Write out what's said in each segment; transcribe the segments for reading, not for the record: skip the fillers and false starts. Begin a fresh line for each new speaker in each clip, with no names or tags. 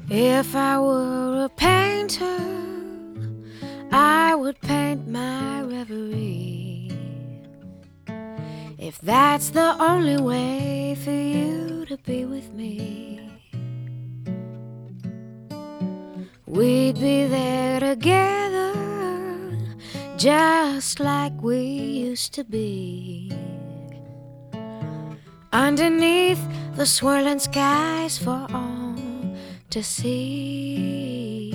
If I were a painter, I would paint my reverie. If that's the only way for you to be with me, we'd be there together, just like we used to be, underneath the swirling skies for all to see.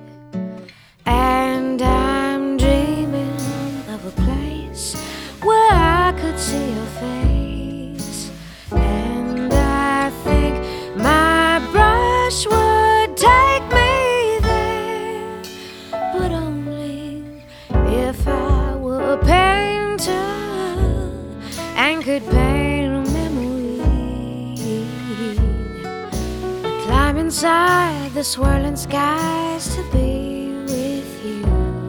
And I'm dreaming of a place where I could see your face, and I think my brush would take me there, but only if I were a painter and could paint a memory. I'd climb inside the swirling skies to be with you.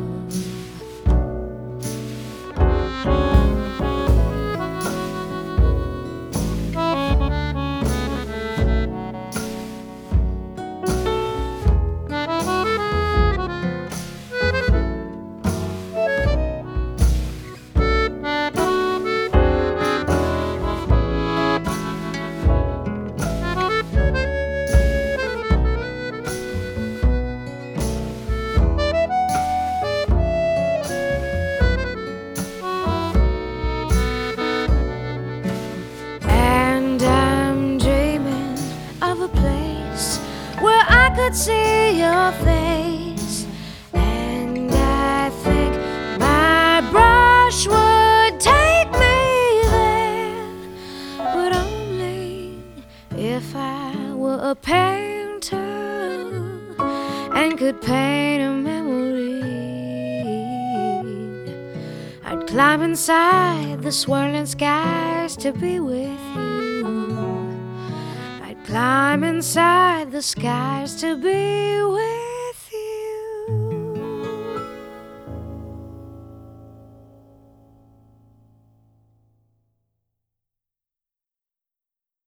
Where I could see your face, and I think my brush would take me there, but only if I were a painter and could paint a memory. I'd climb inside the swirling skies to be with you. Climb inside the skies to be